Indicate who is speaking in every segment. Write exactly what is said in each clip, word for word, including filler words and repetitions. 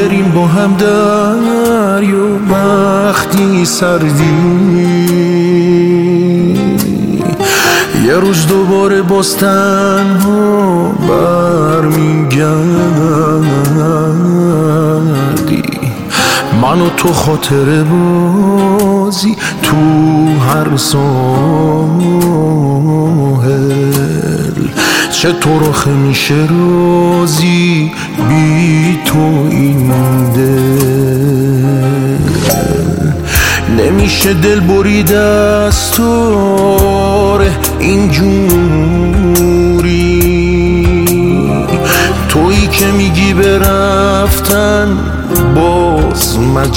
Speaker 1: بریم با هم دریا وقتی سردی، یه روز دوباره باز تنها برمیگردی. من و تو خاطر بازی تو هر ساحل، چطور آخه میشه رازی بی تو این دل؟ نمیشه دل بریده از تو اینجوری، تویی که میگی برفتن باز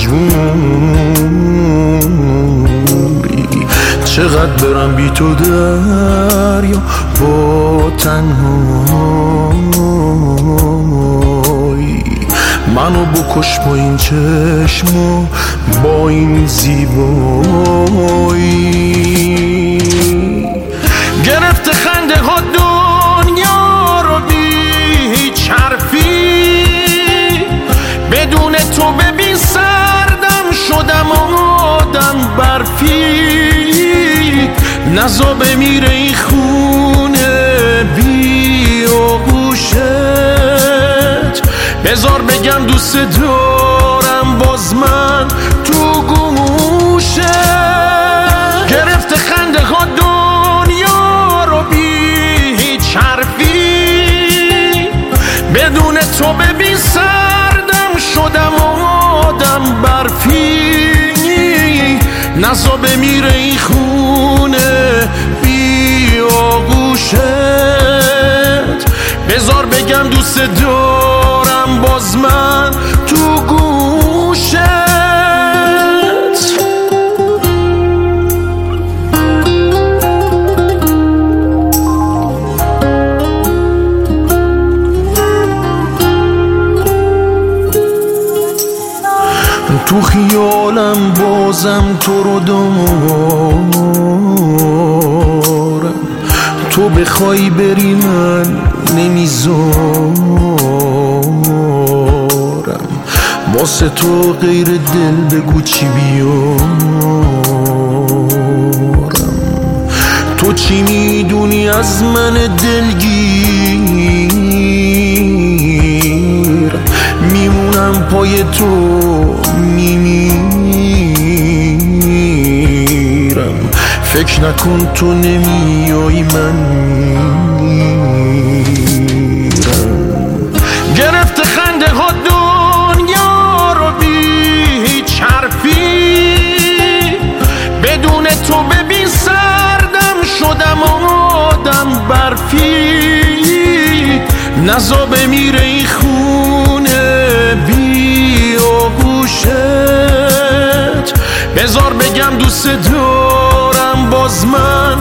Speaker 1: مجبوری. چقدر برم بی تو دریا با تنهایی، منو بکش با این چشم و با این زیبایی. گرفته خنده ها دنیا رو بی هیچ حرفی، بدون تو ببین سردم شدم آدم برفی. نزا بمیره این خونه بی آغوشت، بذار بگم دوست دارم باز من تو گوشت. گرفته خنده ها دنیا رو بی هیچ حرفی، بدون تو ببین سردم شدم آدم برفی. نزا بمیره این خونه بی آغوشت، بذار بگم دوست دارم باز من تو گوشت. تو خیالم بازم تو رو دارم، تو بخوای بری من نمیذارم. واسه تو غیر دل بگو چی بیارم. تو چی میدونی از من دلگیر، میمونم پای تو میمیرم. فکر نکن تو نمیایی من میرم. گرفته خنده ها دنیا رو بی هیچ حرفی، بدون تو ببین سردم شدم آدم برفی. نزا بمیره این خونه بی آغوشت، بذار بگم دوست دارم باز من